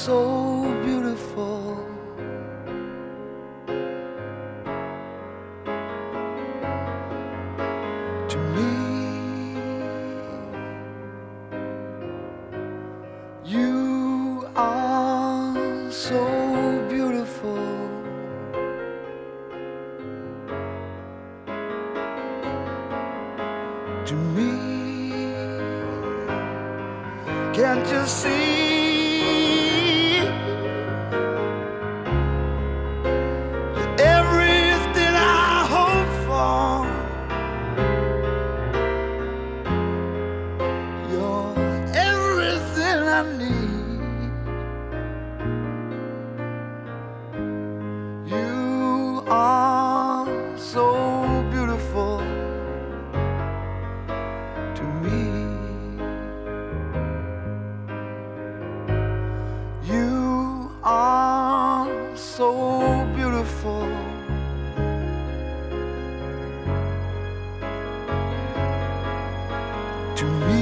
so beautiful. To me, you are so beautiful. To me, can't you see? Everything I hope for, you're everything I need. You are so beautiful to me. You are so beautiful. To me,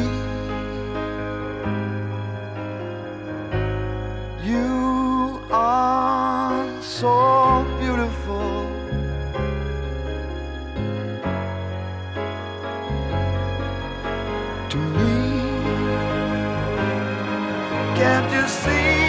you are so beautiful. To me, can't you see?